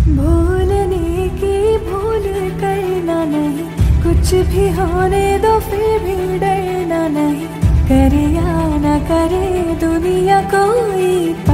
भूलने की भूल करना नहीं, कुछ भी होने दो फिर भी डरना नहीं। करे या ना करे दुनिया कोई